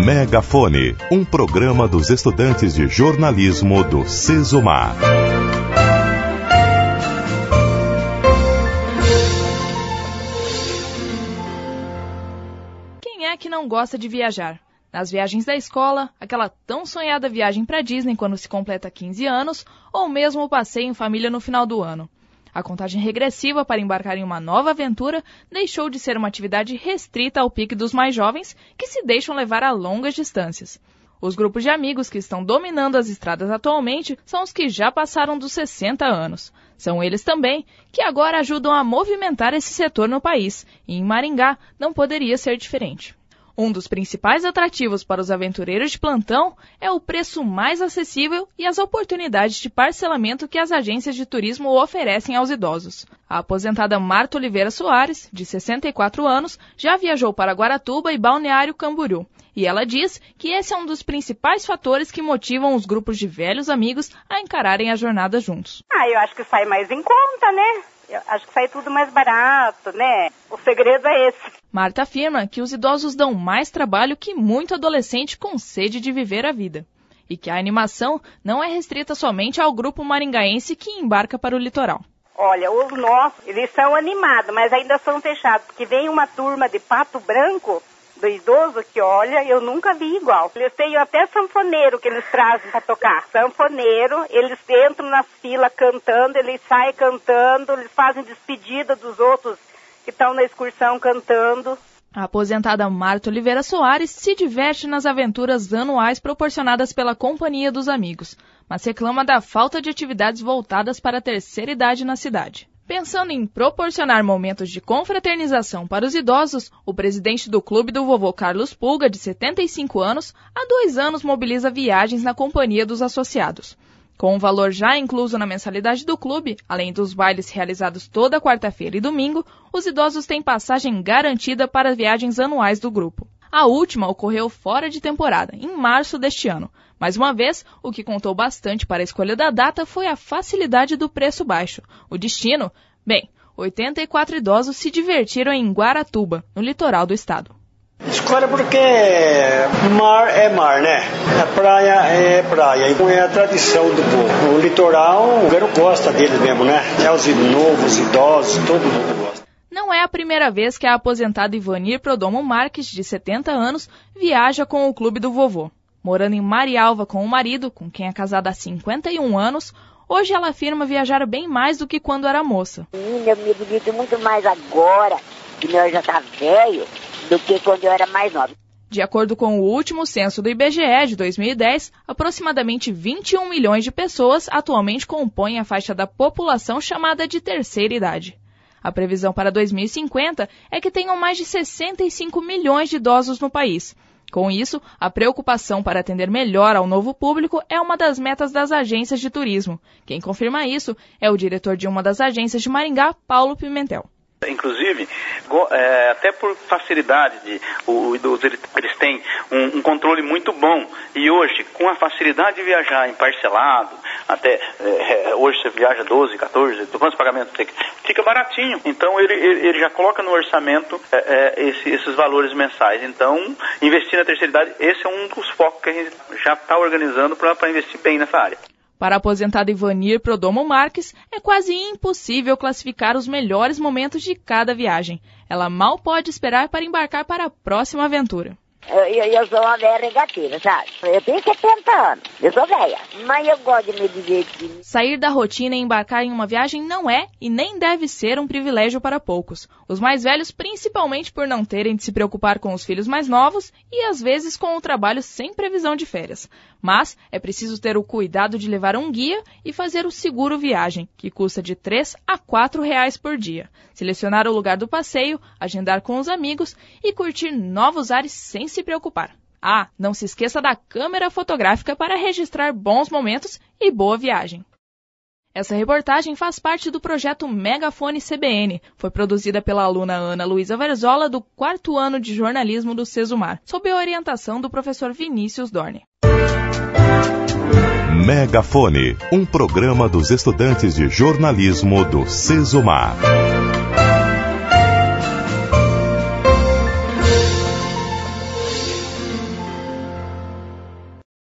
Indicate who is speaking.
Speaker 1: Megafone, um programa dos estudantes de jornalismo do Sesumar.
Speaker 2: Quem é que não gosta de viajar? Nas viagens da escola, aquela tão sonhada viagem para Disney quando se completa 15 anos, ou mesmo o passeio em família no final do ano. A contagem regressiva para embarcar em uma nova aventura deixou de ser uma atividade restrita ao pique dos mais jovens, que se deixam levar a longas distâncias. Os grupos de amigos que estão dominando as estradas atualmente são os que já passaram dos 60 anos. São eles também que agora ajudam a movimentar esse setor no país, e em Maringá não poderia ser diferente. Um dos principais atrativos para os aventureiros de plantão é o preço mais acessível e as oportunidades de parcelamento que as agências de turismo oferecem aos idosos. A aposentada Marta Oliveira Soares, de 64 anos, já viajou para Guaratuba e Balneário Camboriú. E ela diz que esse é um dos principais fatores que motivam os grupos de velhos amigos a encararem a jornada juntos.
Speaker 3: Eu acho que sai mais em conta, né? Eu acho que sai tudo mais barato, né? O segredo é esse.
Speaker 2: Marta afirma que os idosos dão mais trabalho que muito adolescente com sede de viver a vida. E que a animação não é restrita somente ao grupo maringaense que embarca para o litoral.
Speaker 3: Olha, os nossos, eles são animados, mas ainda são fechados, porque vem uma turma de Pato Branco, do idoso, que olha, eu nunca vi igual. Eles têm até sanfoneiro que eles trazem para tocar. Sanfoneiro, eles entram nas filas cantando, eles saem cantando, eles fazem despedida dos outros que estão na excursão cantando.
Speaker 2: A aposentada Marta Oliveira Soares se diverte nas aventuras anuais proporcionadas pela Companhia dos Amigos, mas reclama da falta de atividades voltadas para a terceira idade na cidade. Pensando em proporcionar momentos de confraternização para os idosos, o presidente do Clube do Vovô Carlos Pulga, de 75 anos, há 2 anos mobiliza viagens na companhia dos associados. Com o valor já incluso na mensalidade do clube, além dos bailes realizados toda quarta-feira e domingo, os idosos têm passagem garantida para as viagens anuais do grupo. A última ocorreu fora de temporada, em março deste ano. Mais uma vez, o que contou bastante para a escolha da data foi a facilidade do preço baixo. O destino? Bem, 84 idosos se divertiram em Guaratuba, no litoral do estado.
Speaker 4: Escolha porque mar é mar, né? A praia é praia, e é a tradição do povo. O litoral, o governo gosta dele mesmo, né? É os novos, idosos, todo mundo gosta.
Speaker 2: Não é a primeira vez que a aposentada Ivanir Prodomo Marques, de 70 anos, viaja com o Clube do Vovô. Morando em Marialva com o marido, com quem é casada há 51 anos, hoje ela afirma viajar bem mais do que quando era moça.
Speaker 5: Eu me divirto muito mais agora, que eu já tá velho, do que quando eu era mais nova.
Speaker 2: De acordo com o último censo do IBGE de 2010, aproximadamente 21 milhões de pessoas atualmente compõem a faixa da população chamada de terceira idade. A previsão para 2050 é que tenham mais de 65 milhões de idosos no país. Com isso, a preocupação para atender melhor ao novo público é uma das metas das agências de turismo. Quem confirma isso é o diretor de uma das agências de Maringá, Paulo Pimentel.
Speaker 6: Inclusive, até por facilidade, o idoso eles têm um controle muito bom. E hoje, com a facilidade de viajar em parcelado, até hoje você viaja 12, 14, quantos pagamentos fica baratinho. Então ele já coloca no orçamento esses valores mensais. Então, investir na terceira idade, esse é um dos focos que a gente já está organizando para investir bem nessa área.
Speaker 2: Para a aposentada Ivanir Prodomo Marques, é quase impossível classificar os melhores momentos de cada viagem. Ela mal pode esperar para embarcar para a próxima aventura.
Speaker 5: Eu sou uma velha negativa, sabe? Eu tenho 70 anos, eu sou velha, mas eu gosto de me divertir.
Speaker 2: Sair da rotina e embarcar em uma viagem não é e nem deve ser um privilégio para poucos. Os mais velhos, principalmente por não terem de se preocupar com os filhos mais novos e às vezes com o trabalho sem previsão de férias. Mas é preciso ter o cuidado de levar um guia e fazer o seguro viagem, que custa de R$ 3 a R$ 4 por dia. Selecionar o lugar do passeio, agendar com os amigos e curtir novos ares sem se preocupar. Não se esqueça da câmera fotográfica para registrar bons momentos e boa viagem. Essa reportagem faz parte do projeto Megafone CBN. Foi produzida pela aluna Ana Luísa Verzola, do 4º ano de jornalismo do Sesumar, sob a orientação do professor Vinícius Dorne.
Speaker 1: Megafone, um programa dos estudantes de jornalismo do Sesumar.